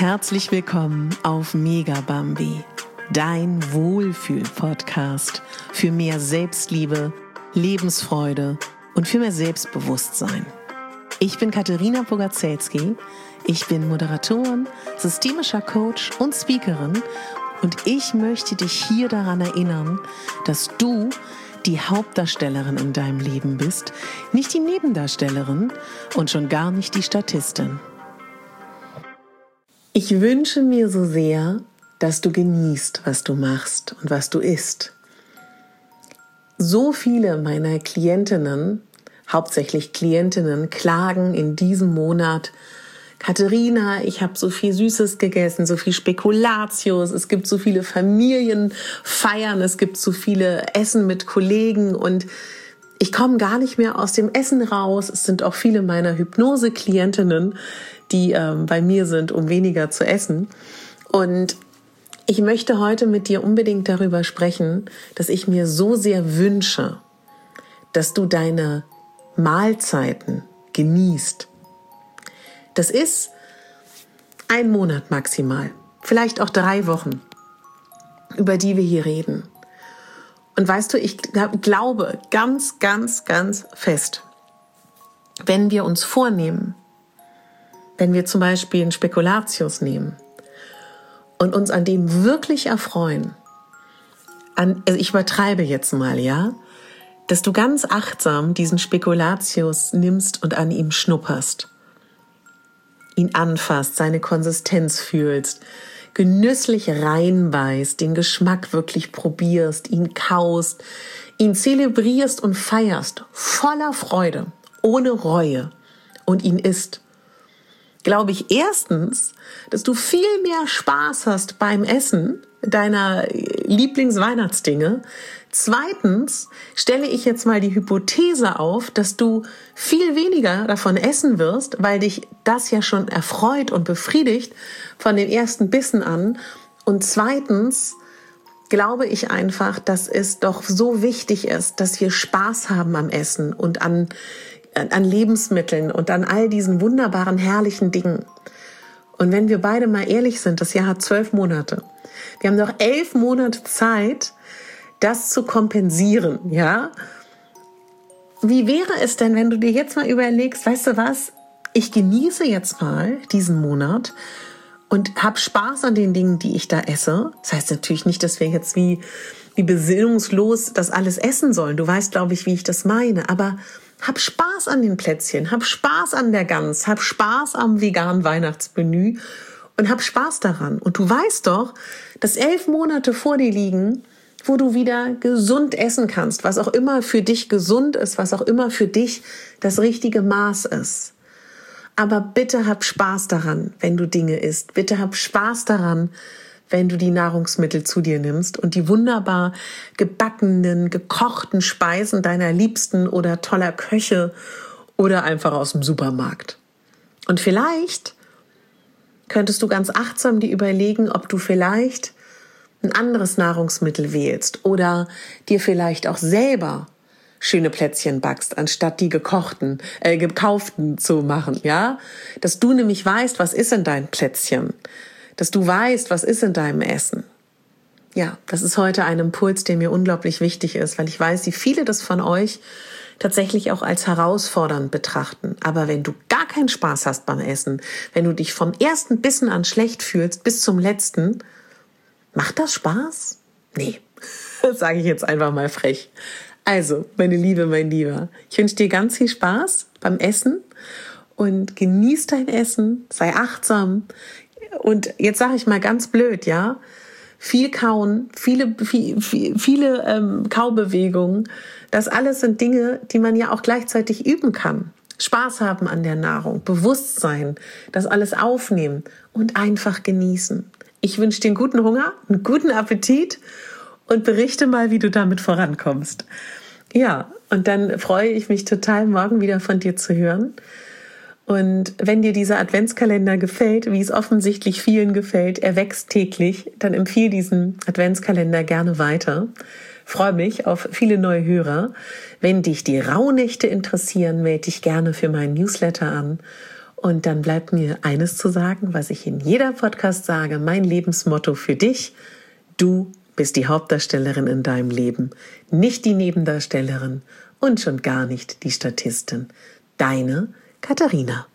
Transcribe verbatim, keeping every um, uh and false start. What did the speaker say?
Herzlich willkommen auf Megabambi, dein Wohlfühl-Podcast für mehr Selbstliebe, Lebensfreude und für mehr Selbstbewusstsein. Ich bin Katharina Bogazelski, ich bin Moderatorin, systemischer Coach und Speakerin und ich möchte dich hier daran erinnern, dass du die Hauptdarstellerin in deinem Leben bist, nicht die Nebendarstellerin und schon gar nicht die Statistin. Ich wünsche mir so sehr, dass du genießt, was du machst und was du isst. So viele meiner Klientinnen, hauptsächlich Klientinnen, klagen in diesem Monat: Katharina, ich habe so viel Süßes gegessen, so viel Spekulatius, es gibt so viele Familienfeiern, es gibt so viele Essen mit Kollegen und ich komme gar nicht mehr aus dem Essen raus. Es sind auch viele meiner Hypnose-Klientinnen, die ähm, bei mir sind, um weniger zu essen. Und ich möchte heute mit dir unbedingt darüber sprechen, dass ich mir so sehr wünsche, dass du deine Mahlzeiten genießt. Das ist ein Monat maximal, vielleicht auch drei Wochen, über die wir hier reden. Und weißt du, ich glaube ganz, ganz, ganz fest, wenn wir uns vornehmen, wenn wir zum Beispiel einen Spekulatius nehmen und uns an dem wirklich erfreuen, an, also ich übertreibe jetzt mal, ja, dass du ganz achtsam diesen Spekulatius nimmst und an ihm schnupperst, ihn anfasst, seine Konsistenz fühlst, genüsslich reinbeißt, den Geschmack wirklich probierst, ihn kaust, ihn zelebrierst und feierst, voller Freude, ohne Reue und ihn isst, glaube ich erstens, dass du viel mehr Spaß hast beim Essen deiner Lieblingsweihnachtsdinge. Zweitens stelle ich jetzt mal die Hypothese auf, dass du viel weniger davon essen wirst, weil dich das ja schon erfreut und befriedigt von den ersten Bissen an. Und zweitens glaube ich einfach, dass es doch so wichtig ist, dass wir Spaß haben am Essen und an, an Lebensmitteln und an all diesen wunderbaren, herrlichen Dingen. Und wenn wir beide mal ehrlich sind, das Jahr hat zwölf Monate. Wir haben noch elf Monate Zeit, das zu kompensieren, ja? Wie wäre es denn, wenn du dir jetzt mal überlegst, weißt du was, ich genieße jetzt mal diesen Monat und habe Spaß an den Dingen, die ich da esse. Das heißt natürlich nicht, dass wir jetzt wie, wie besinnungslos das alles essen sollen. Du weißt, glaube ich, wie ich das meine. Aber hab Spaß an den Plätzchen, hab Spaß an der Gans, hab Spaß am veganen Weihnachtsmenü und hab Spaß daran. Und du weißt doch, dass elf Monate vor dir liegen, wo du wieder gesund essen kannst, was auch immer für dich gesund ist, was auch immer für dich das richtige Maß ist. Aber bitte hab Spaß daran, wenn du Dinge isst. Bitte hab Spaß daran, wenn du die Nahrungsmittel zu dir nimmst und die wunderbar gebackenen, gekochten Speisen deiner Liebsten oder toller Köche oder einfach aus dem Supermarkt. Und vielleicht könntest du ganz achtsam dir überlegen, ob du vielleicht ein anderes Nahrungsmittel wählst oder dir vielleicht auch selber schöne Plätzchen backst, anstatt die gekochten, äh, gekauften zu machen, ja? Dass du nämlich weißt, was ist in deinem Plätzchen, dass du weißt, was ist in deinem Essen. Ja, das ist heute ein Impuls, der mir unglaublich wichtig ist, weil ich weiß, wie viele das von euch tatsächlich auch als herausfordernd betrachten. Aber wenn du gar keinen Spaß hast beim Essen, wenn du dich vom ersten Bissen an schlecht fühlst bis zum letzten, macht das Spaß? Nee, das sage ich jetzt einfach mal frech. Also, meine Liebe, mein Lieber, ich wünsche dir ganz viel Spaß beim Essen und genieß dein Essen, sei achtsam. Und jetzt sage ich mal ganz blöd, ja, viel Kauen, viele, viel, viel, viele ähm, Kaubewegungen, das alles sind Dinge, die man ja auch gleichzeitig üben kann. Spaß haben an der Nahrung, Bewusstsein, das alles aufnehmen und einfach genießen. Ich wünsche dir einen guten Hunger, einen guten Appetit und berichte mal, wie du damit vorankommst. Ja, und dann freue ich mich total, morgen wieder von dir zu hören. Und wenn dir dieser Adventskalender gefällt, wie es offensichtlich vielen gefällt, er wächst täglich, dann empfehle diesen Adventskalender gerne weiter. Freue mich auf viele neue Hörer. Wenn dich die Rauhnächte interessieren, melde dich gerne für meinen Newsletter an. Und dann bleibt mir eines zu sagen, was ich in jeder Podcast sage, mein Lebensmotto für dich: Du bist die Hauptdarstellerin in deinem Leben, nicht die Nebendarstellerin und schon gar nicht die Statistin. Deine Katharina.